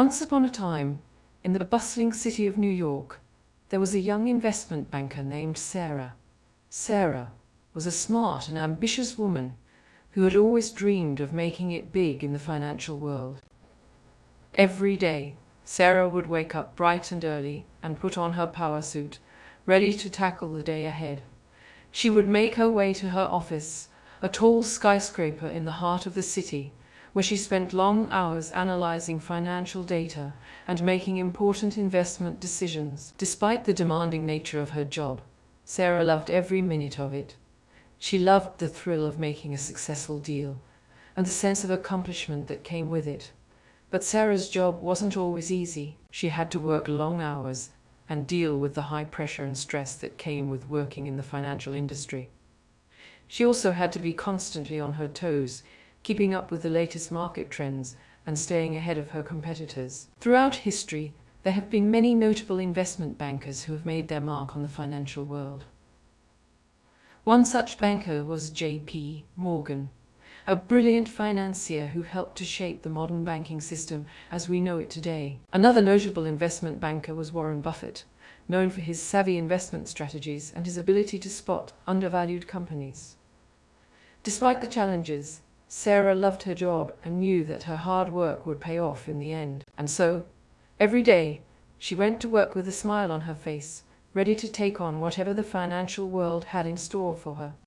Once upon a time, in the bustling city of New York, there was a young investment banker named Sarah. Sarah was a smart and ambitious woman who had always dreamed of making it big in the financial world. Every day, Sarah would wake up bright and early and put on her power suit, ready to tackle the day ahead. She would make her way to her office, a tall skyscraper in the heart of the city, where she spent long hours analyzing financial data and making important investment decisions. Despite the demanding nature of her job, Sarah loved every minute of it. She loved the thrill of making a successful deal and the sense of accomplishment that came with it. But Sarah's job wasn't always easy. She had to work long hours and deal with the high pressure and stress that came with working in the financial industry. She also had to be constantly on her toes, keeping up with the latest market trends and staying ahead of her competitors. Throughout history, there have been many notable investment bankers who have made their mark on the financial world. One such banker was J.P. Morgan, a brilliant financier who helped to shape the modern banking system as we know it today. Another notable investment banker was Warren Buffett, known for his savvy investment strategies and his ability to spot undervalued companies. Despite the challenges, Sarah loved her job and knew that her hard work would pay off in the end. And so, every day, she went to work with a smile on her face, ready to take on whatever the financial world had in store for her.